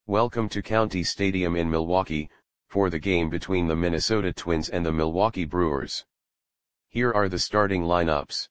Welcome to County Stadium in Milwaukee, for the game between the Minnesota Twins and the Milwaukee Brewers. Here are the starting lineups.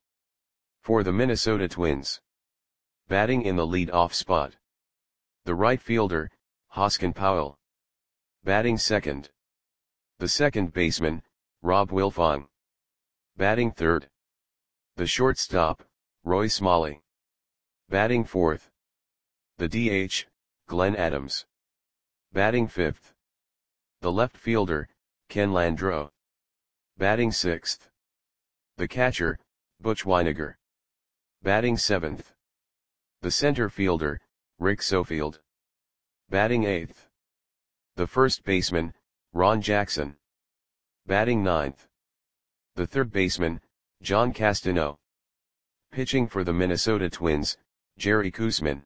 For the Minnesota Twins. Batting in the lead-off spot. The right fielder, Hoskin Powell. Batting second. The second baseman, Rob Wilfong. Batting third. The shortstop, Roy Smalley. Batting fourth. The DH, Glenn Adams. Batting fifth. The left fielder, Ken Landreaux. Batting sixth. The catcher, Butch Wynegar. Batting seventh. The center fielder, Rick Sofield. Batting eighth. The first baseman, Ron Jackson. Batting ninth. The third baseman, John Castano. Pitching for the Minnesota Twins, Jerry Koosman.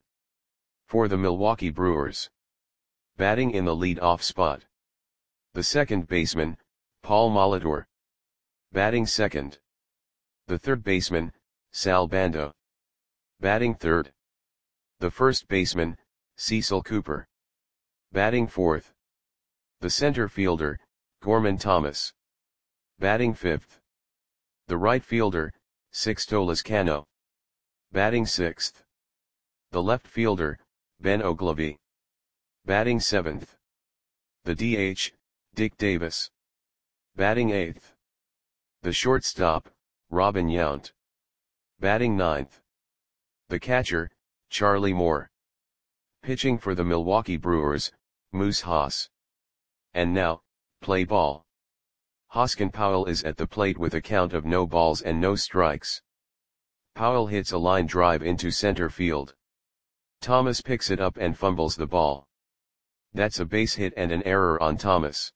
For the Milwaukee Brewers. Batting in the lead-off spot. The second baseman, Paul Molitor. Batting second. The third baseman, Sal Bando. Batting third. The first baseman, Cecil Cooper. Batting fourth. The center fielder, Gorman Thomas. Batting fifth. The right fielder, Sixto Lizcano. Batting sixth. The left fielder, Ben Ogilvie. Batting seventh. The DH, Dick Davis. Batting eighth. The shortstop, Robin Yount. Batting ninth. The catcher, Charlie Moore. Pitching for the Milwaukee Brewers, Moose Haas. And now, play ball. Hoskin Powell is at the plate with a count of no balls and no strikes. Powell hits a line drive into center field. Thomas picks it up and fumbles the ball. That's a base hit and an error on Thomas.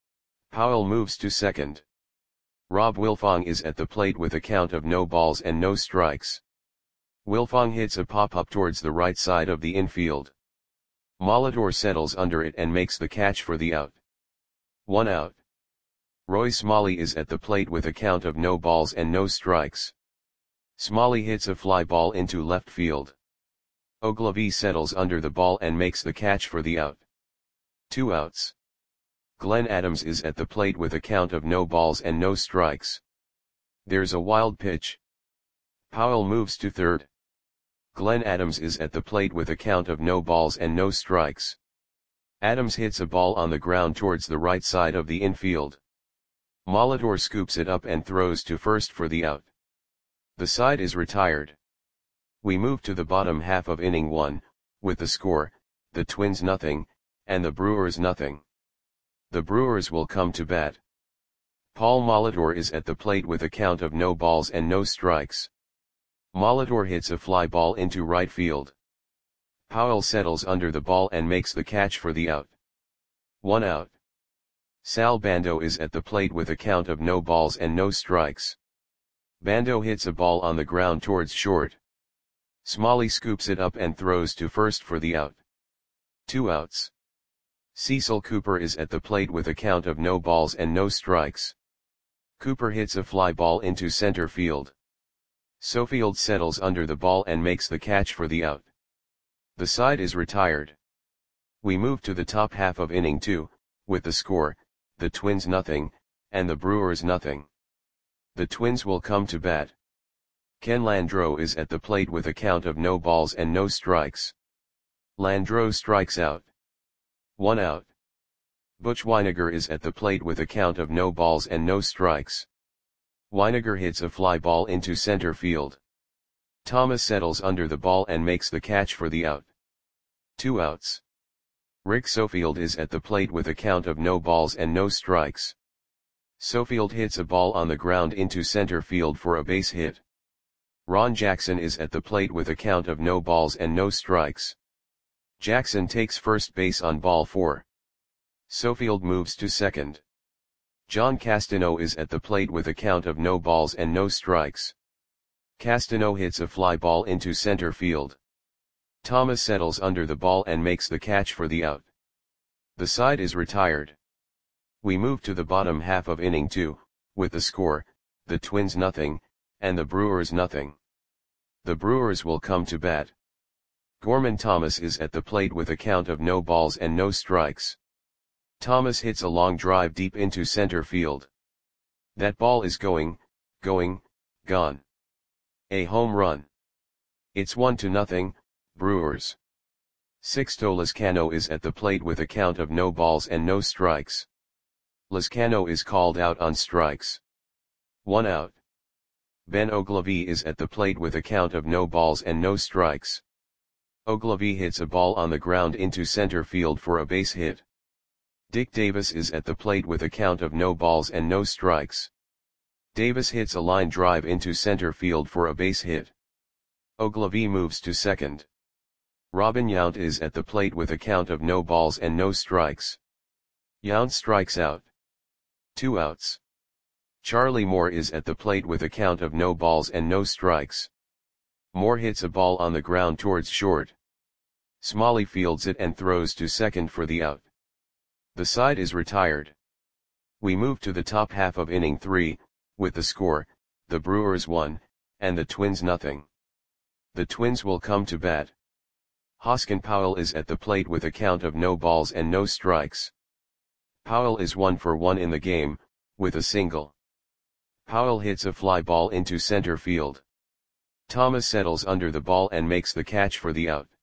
Powell moves to second. Rob Wilfong is at the plate with a count of no balls and no strikes. Wilfong hits a pop-up towards the right side of the infield. Molitor settles under it and makes the catch for the out. 1 out. Roy Smalley is at the plate with a count of no balls and no strikes. Smalley hits a fly ball into left field. Ogilvie settles under the ball and makes the catch for the out. 2 outs. Glenn Adams is at the plate with a count of no balls and no strikes. There's a wild pitch. Powell moves to third. Glenn Adams is at the plate with a count of no balls and no strikes. Adams hits a ball on the ground towards the right side of the infield. Molitor scoops it up and throws to first for the out. The side is retired. We move to the bottom half of inning 1, with the score, the Twins nothing, and the Brewers nothing. The Brewers will come to bat. Paul Molitor is at the plate with a count of no balls and no strikes. Molitor hits a fly ball into right field. Powell settles under the ball and makes the catch for the out. 1 out. Sal Bando is at the plate with a count of no balls and no strikes. Bando hits a ball on the ground towards short. Smalley scoops it up and throws to first for the out. 2 outs. Cecil Cooper is at the plate with a count of no balls and no strikes. Cooper hits a fly ball into center field. Sofield settles under the ball and makes the catch for the out. The side is retired. We move to the top half of inning 2, with the score, the Twins nothing, and the Brewers nothing. The Twins will come to bat. Ken Landreaux is at the plate with a count of no balls and no strikes. Landreaux strikes out. 1 out. Butch Wynegar is at the plate with a count of no balls and no strikes. Wynegar hits a fly ball into center field. Thomas settles under the ball and makes the catch for the out. 2 outs. Rick Sofield is at the plate with a count of no balls and no strikes. Sofield hits a ball on the ground into center field for a base hit. Ron Jackson is at the plate with a count of no balls and no strikes. Jackson takes first base on ball 4. Sofield moves to second. John Castano is at the plate with a count of no balls and no strikes. Castano hits a fly ball into center field. Thomas settles under the ball and makes the catch for the out. The side is retired. We move to the bottom half of inning 2, with the score, the Twins nothing, and the Brewers nothing. The Brewers will come to bat. Gorman Thomas is at the plate with a count of no balls and no strikes. Thomas hits a long drive deep into center field. That ball is going, gone. A home run. It's 1-0, Brewers. Sixto Lezcano is at the plate with a count of no balls and no strikes. Lezcano is called out on strikes. 1 out. Ben Oglivie is at the plate with a count of no balls and no strikes. Oglivie hits a ball on the ground into center field for a base hit. Dick Davis is at the plate with a count of no balls and no strikes. Davis hits a line drive into center field for a base hit. Oglivie moves to second. Robin Yount is at the plate with a count of no balls and no strikes. Yount strikes out. 2 outs. Charlie Moore is at the plate with a count of no balls and no strikes. Moore hits a ball on the ground towards short. Smalley fields it and throws to second for the out. The side is retired. We move to the top half of inning 3, with the score, the Brewers 1, and the Twins 0. The Twins will come to bat. Hoskin Powell is at the plate with a count of no balls and no strikes. Powell is 1 for 1 in the game, with a single. Powell hits a fly ball into center field. Thomas settles under the ball and makes the catch for the out.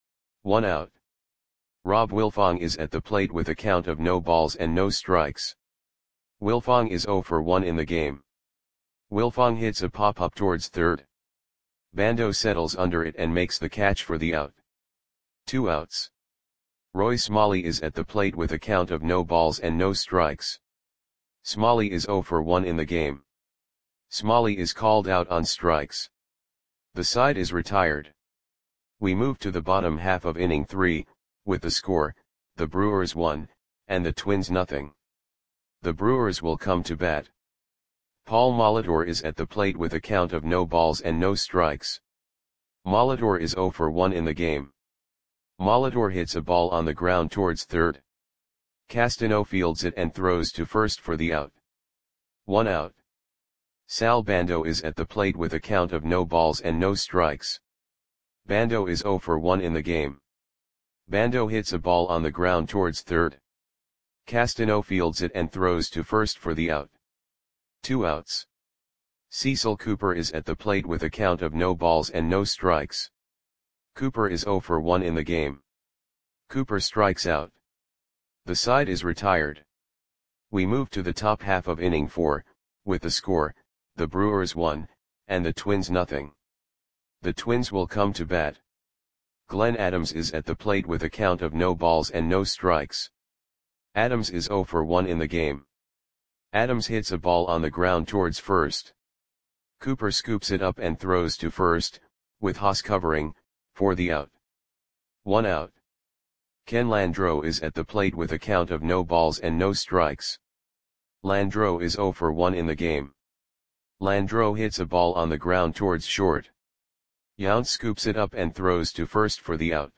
1 out. Rob Wilfong is at the plate with a count of no balls and no strikes. Wilfong is 0 for 1 in the game. Wilfong hits a pop-up towards third. Bando settles under it and makes the catch for the out. 2 outs. Roy Smalley is at the plate with a count of no balls and no strikes. Smalley is 0 for 1 in the game. Smalley is called out on strikes. The side is retired. We move to the bottom half of inning 3, with the score, the Brewers 1, and the Twins 0. The Brewers will come to bat. Paul Molitor is at the plate with a count of no balls and no strikes. Molitor is 0 for 1 in the game. Molitor hits a ball on the ground towards third. Castano fields it and throws to first for the out. 1 out. Sal Bando is at the plate with a count of no balls and no strikes. Bando is 0 for 1 in the game. Bando hits a ball on the ground towards third. Castano fields it and throws to first for the out. 2 outs. Cecil Cooper is at the plate with a count of no balls and no strikes. Cooper is 0 for 1 in the game. Cooper strikes out. The side is retired. We move to the top half of inning 4, with the score, the Brewers 1, and the Twins 0. The Twins will come to bat. Glenn Adams is at the plate with a count of no balls and no strikes. Adams is 0 for 1 in the game. Adams hits a ball on the ground towards first. Cooper scoops it up and throws to first, with Haas covering, for the out. 1 out. Ken Landreau is at the plate with a count of no balls and no strikes. Landreau is 0 for 1 in the game. Landreau hits a ball on the ground towards short. Yount scoops it up and throws to first for the out.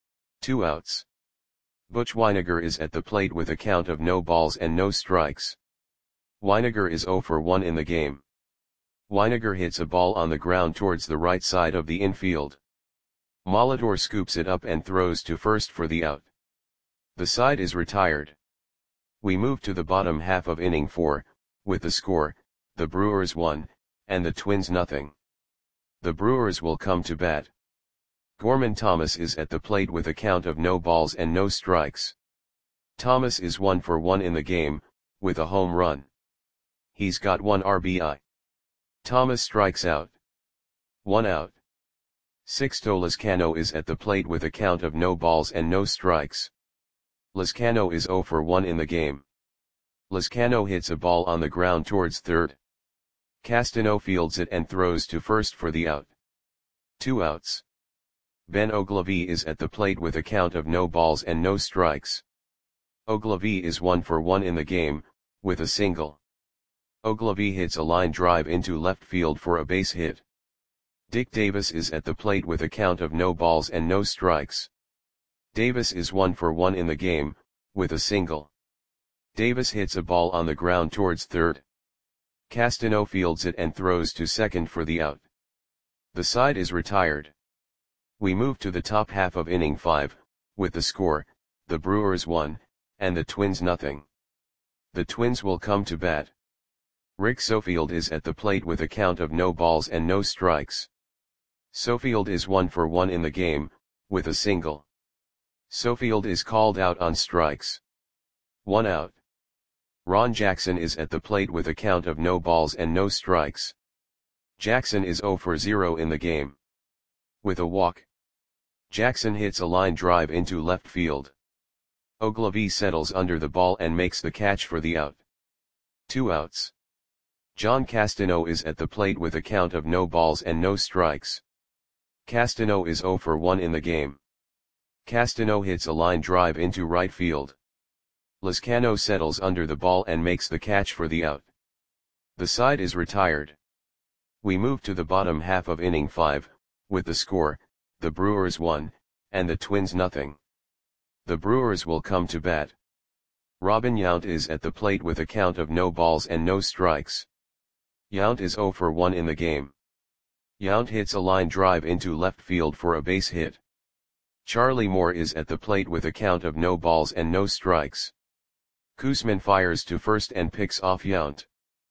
2 outs. Butch Wynegar is at the plate with a count of no balls and no strikes. Wynegar is 0 for 1 in the game. Wynegar hits a ball on the ground towards the right side of the infield. Molitor scoops it up and throws to first for the out. The side is retired. We move to the bottom half of inning 4, with the score, the Brewers 1, and the Twins 0. The Brewers will come to bat. Gorman Thomas is at the plate with a count of no balls and no strikes. Thomas is 1 for 1 in the game, with a home run. He's got 1 RBI. Thomas strikes out. 1 out. Sixto Lezcano is at the plate with a count of no balls and no strikes. Lezcano is 0 for 1 in the game. Lezcano hits a ball on the ground towards third. Castano fields it and throws to first for the out. 2 outs. Ben Oglivie is at the plate with a count of no balls and no strikes. Oglivie is 1 for 1 in the game, with a single. Oglivie hits a line drive into left field for a base hit. Dick Davis is at the plate with a count of no balls and no strikes. Davis is 1 for 1 in the game, with a single. Davis hits a ball on the ground towards third. Castano fields it and throws to second for the out. The side is retired. We move to the top half of inning 5, with the score, the Brewers 1, and the Twins nothing. The Twins will come to bat. Rick Sofield is at the plate with a count of no balls and no strikes. Sofield is 1 for 1 in the game, with a single. Sofield is called out on strikes. 1 out. Ron Jackson is at the plate with a count of no balls and no strikes. Jackson is 0 for 0 in the game. With a walk. Jackson hits a line drive into left field. Ogilvie settles under the ball and makes the catch for the out. 2 outs. John Castano is at the plate with a count of no balls and no strikes. Castano is 0 for 1 in the game. Castano hits a line drive into right field. Lizcano settles under the ball and makes the catch for the out. The side is retired. We move to the bottom half of inning 5, with the score, the Brewers 1, and the Twins nothing. The Brewers will come to bat. Robin Yount is at the plate with a count of no balls and no strikes. Yount is 0 for 1 in the game. Yount hits a line drive into left field for a base hit. Charlie Moore is at the plate with a count of no balls and no strikes. Koosman fires to first and picks off Yount.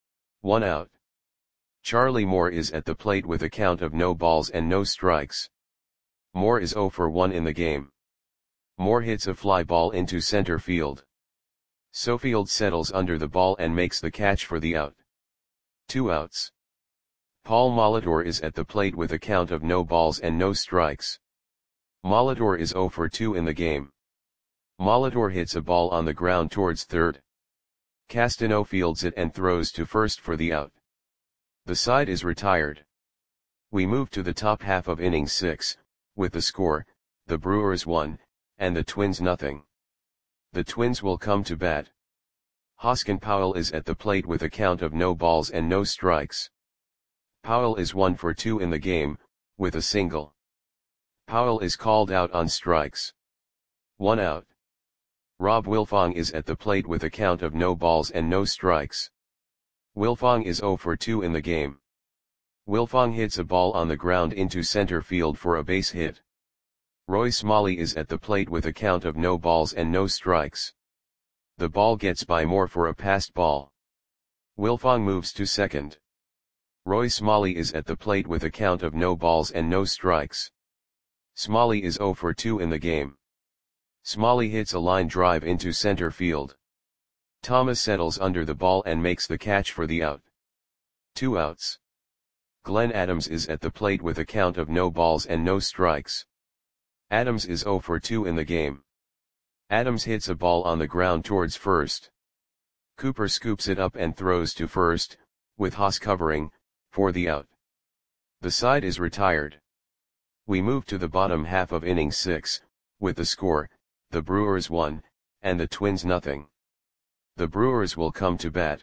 1 out. Charlie Moore is at the plate with a count of no balls and no strikes. Moore is 0 for 1 in the game. Moore hits a fly ball into center field. Sofield settles under the ball and makes the catch for the out. 2 outs. Paul Molitor is at the plate with a count of no balls and no strikes. Molitor is 0 for 2 in the game. Molitor hits a ball on the ground towards third. Castano fields it and throws to first for the out. The side is retired. We move to the top half of inning 6, with the score, the Brewers 1, and the Twins nothing. The Twins will come to bat. Hoskin Powell is at the plate with a count of no balls and no strikes. Powell is 1 for 2 in the game, with a single. Powell is called out on strikes. 1 out. Rob Wilfong is at the plate with a count of no balls and no strikes. Wilfong is 0 for 2 in the game. Wilfong hits a ball on the ground into center field for a base hit. Roy Smalley is at the plate with a count of no balls and no strikes. The ball gets by Moore for a passed ball. Wilfong moves to second. Roy Smalley is at the plate with a count of no balls and no strikes. Smalley is 0 for 2 in the game. Smalley hits a line drive into center field. Thomas settles under the ball and makes the catch for the out. 2 outs. Glenn Adams is at the plate with a count of no balls and no strikes. Adams is 0 for 2 in the game. Adams hits a ball on the ground towards first. Cooper scoops it up and throws to first, with Haas covering, for the out. The side is retired. We move to the bottom half of inning 6, with the score, the Brewers 1, and the Twins nothing. The Brewers will come to bat.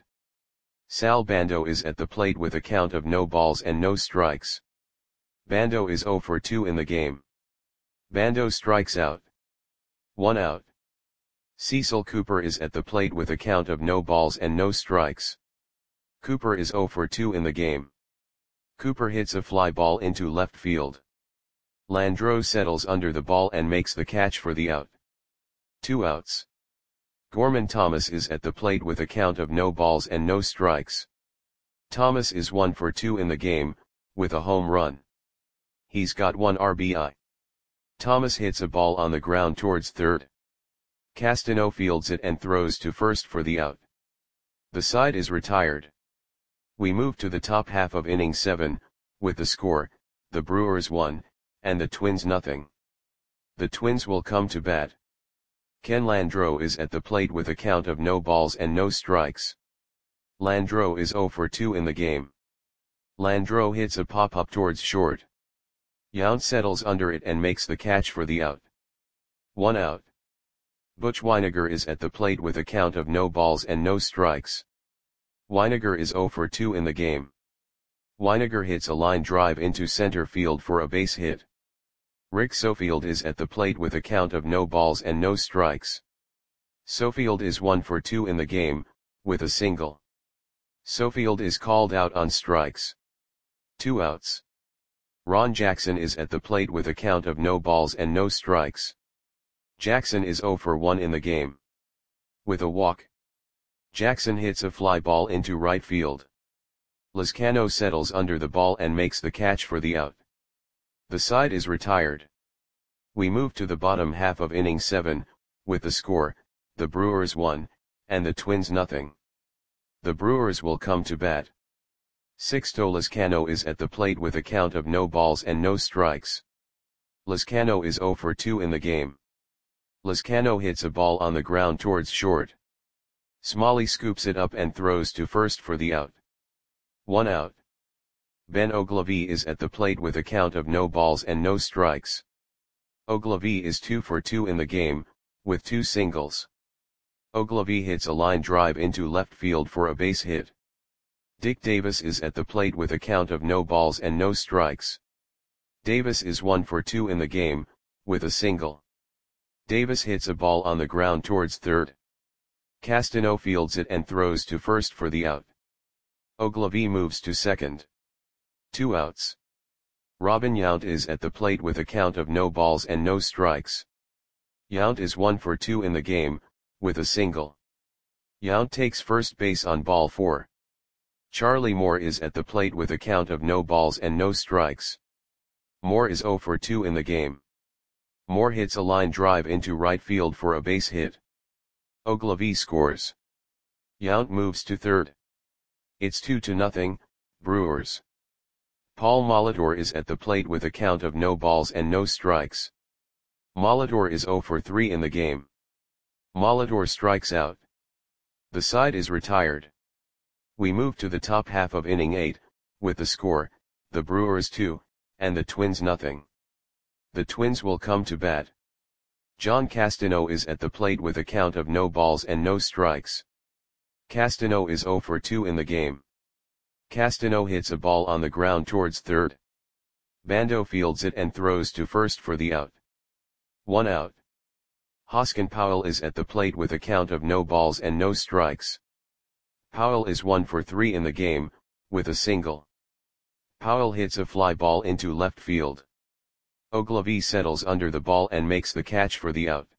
Sal Bando is at the plate with a count of no balls and no strikes. Bando is 0 for 2 in the game. Bando strikes out. 1 out. Cecil Cooper is at the plate with a count of no balls and no strikes. Cooper is 0 for 2 in the game. Cooper hits a fly ball into left field. Landreau settles under the ball and makes the catch for the out. 2 outs. Gorman Thomas is at the plate with a count of no balls and no strikes. Thomas is 1 for 2 in the game, with a home run. He's got 1 RBI. Thomas hits a ball on the ground towards third. Castano fields it and throws to first for the out. The side is retired. We move to the top half of inning 7, with the score, the Brewers 1, and the Twins nothing. The Twins will come to bat. Ken Landreau is at the plate with a count of no balls and no strikes. Landreau is 0 for 2 in the game. Landreau hits a pop-up towards short. Yount settles under it and makes the catch for the out. 1 out. Butch Weiniger is at the plate with a count of no balls and no strikes. Weiniger is 0 for 2 in the game. Weiniger hits a line drive into center field for a base hit. Rick Sofield is at the plate with a count of no balls and no strikes. Sofield is 1 for 2 in the game, with a single. Sofield is called out on strikes. 2 outs. Ron Jackson is at the plate with a count of no balls and no strikes. Jackson is 0 for 1 in the game. With a walk, Jackson hits a fly ball into right field. Lezcano settles under the ball and makes the catch for the out. The side is retired. We move to the bottom half of inning 7, with the score, the Brewers 1, and the Twins nothing. The Brewers will come to bat. Sixto Lezcano is at the plate with a count of no balls and no strikes. Lezcano is 0 for 2 in the game. Lezcano hits a ball on the ground towards short. Smalley scoops it up and throws to first for the out. 1 out. Ben Ogilvie is at the plate with a count of no balls and no strikes. Ogilvie is 2 for 2 in the game, with 2 singles. Ogilvie hits a line drive into left field for a base hit. Dick Davis is at the plate with a count of no balls and no strikes. Davis is 1 for 2 in the game, with a single. Davis hits a ball on the ground towards third. Castano fields it and throws to first for the out. Ogilvie moves to second. 2 outs. Robin Yount is at the plate with a count of no balls and no strikes. Yount is 1 for 2 in the game, with a single. Yount takes first base on ball 4. Charlie Moore is at the plate with a count of no balls and no strikes. Moore is 0 for 2 in the game. Moore hits a line drive into right field for a base hit. Ogilvie scores. Yount moves to third. It's 2-0, Brewers. Paul Molitor is at the plate with a count of no balls and no strikes. Molitor is 0 for 3 in the game. Molitor strikes out. The side is retired. We move to the top half of inning 8, with the score, the Brewers 2, and the Twins nothing. The Twins will come to bat. John Castano is at the plate with a count of no balls and no strikes. Castano is 0 for 2 in the game. Castano hits a ball on the ground towards third. Bando fields it and throws to first for the out. 1 out. Hoskin Powell is at the plate with a count of no balls and no strikes. Powell is 1 for 3 in the game, with a single. Powell hits a fly ball into left field. Ogilvie settles under the ball and makes the catch for the out.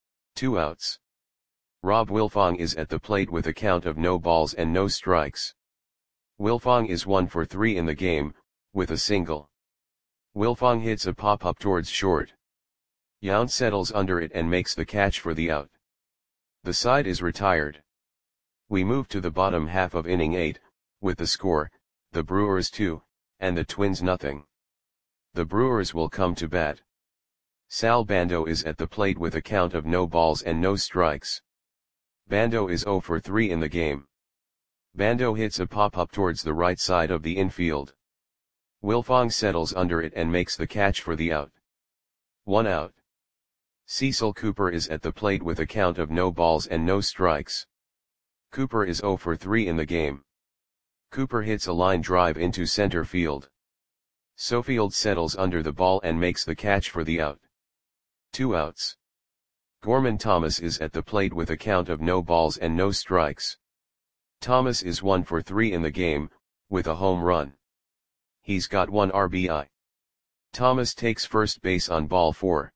2 outs. Rob Wilfong is at the plate with a count of no balls and no strikes. Wilfong is 1 for 3 in the game, with a single. Wilfong hits a pop-up towards short. Yount settles under it and makes the catch for the out. The side is retired. We move to the bottom half of inning 8, with the score, the Brewers 2, and the Twins nothing. The Brewers will come to bat. Sal Bando is at the plate with a count of no balls and no strikes. Bando is 0 for 3 in the game. Bando hits a pop-up towards the right side of the infield. Wilfong settles under it and makes the catch for the out. 1 out. Cecil Cooper is at the plate with a count of no balls and no strikes. Cooper is 0 for 3 in the game. Cooper hits a line drive into center field. Sofield settles under the ball and makes the catch for the out. 2 outs. Gorman Thomas is at the plate with a count of no balls and no strikes. Thomas is 1 for 3 in the game, with a home run. He's got 1 RBI. Thomas takes first base on ball 4.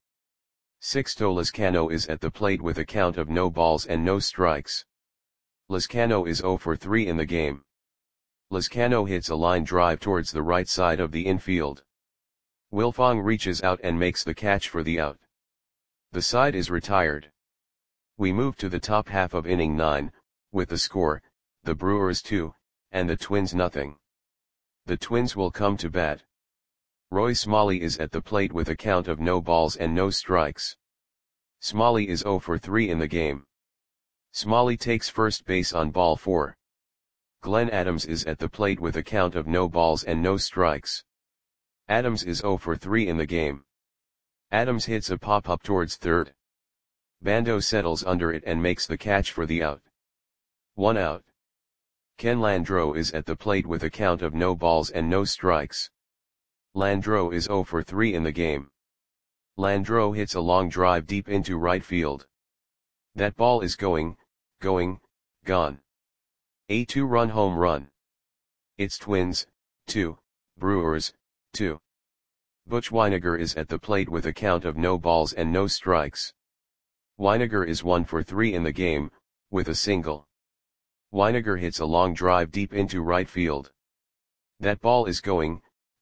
Sixto Lezcano is at the plate with a count of no balls and no strikes. Lezcano is 0 for 3 in the game. Lezcano hits a line drive towards the right side of the infield. Wilfong reaches out and makes the catch for the out. The side is retired. We move to the top half of inning 9, with the score, the Brewers 2, and the Twins nothing. The Twins will come to bat. Roy Smalley is at the plate with a count of no balls and no strikes. Smalley is 0 for 3 in the game. Smalley takes first base on ball 4. Glenn Adams is at the plate with a count of no balls and no strikes. Adams is 0 for 3 in the game. Adams hits a pop-up towards third. Bando settles under it and makes the catch for the out. 1 out. Ken Landreau is at the plate with a count of no balls and no strikes. Landreau is 0 for 3 in the game. Landreau hits a long drive deep into right field. That ball is gone. A 2-run home run. It's Twins, 2, Brewers, 2. Butch Wynegar is at the plate with a count of no balls and no strikes. Wynegar is 1 for 3 in the game, with a single. Wynegar hits a long drive deep into right field. That ball is going,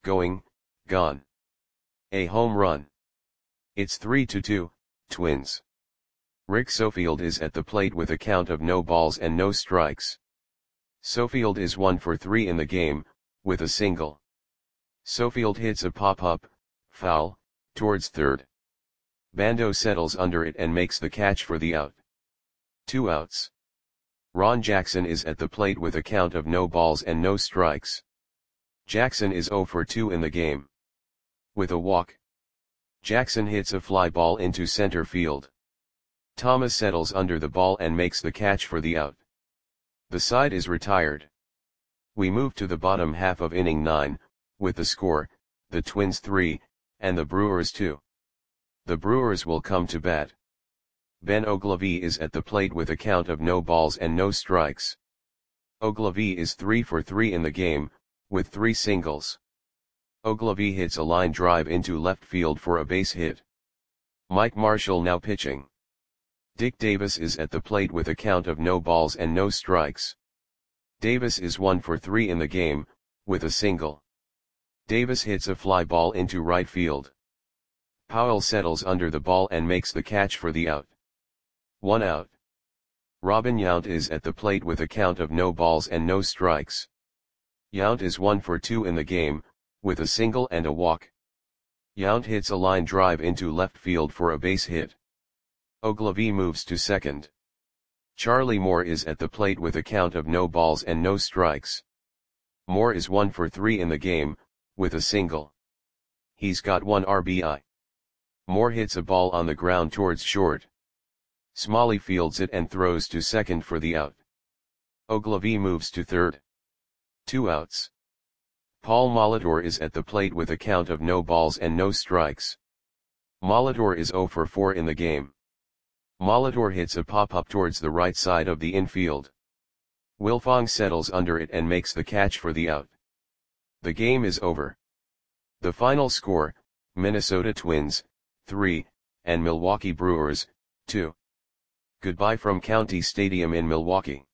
gone. A home run. It's 3-2, Twins. Rick Sofield is at the plate with a count of no balls and no strikes. Sofield is 1 for 3 in the game, with a single. Sofield hits a pop-up, foul, towards third. Bando settles under it and makes the catch for the out. 2 outs. Ron Jackson is at the plate with a count of no balls and no strikes. Jackson is 0 for 2 in the game. With a walk. Jackson hits a fly ball into center field. Thomas settles under the ball and makes the catch for the out. The side is retired. We move to the bottom half of inning 9, with the score, the Twins 3, and the Brewers 2. The Brewers will come to bat. Ben Oglivie is at the plate with a count of no balls and no strikes. Oglivie is 3 for 3 in the game, with 3 singles. Oglivie hits a line drive into left field for a base hit. Mike Marshall now pitching. Dick Davis is at the plate with a count of no balls and no strikes. Davis is 1 for 3 in the game, with a single. Davis hits a fly ball into right field. Powell settles under the ball and makes the catch for the out. 1 out. Robin Yount is at the plate with a count of no balls and no strikes. Yount is 1 for 2 in the game, with a single and a walk. Yount hits a line drive into left field for a base hit. Oglivie moves to second. Charlie Moore is at the plate with a count of no balls and no strikes. Moore is 1 for 3 in the game, with a single. He's got 1 RBI. Moore hits a ball on the ground towards short. Smalley fields it and throws to second for the out. Oglivie moves to third. 2 outs. Paul Molitor is at the plate with a count of no balls and no strikes. Molitor is 0 for 4 in the game. Molitor hits a pop-up towards the right side of the infield. Wilfong settles under it and makes the catch for the out. The game is over. The final score, Minnesota Twins, 3, and Milwaukee Brewers, 2. Goodbye from County Stadium in Milwaukee.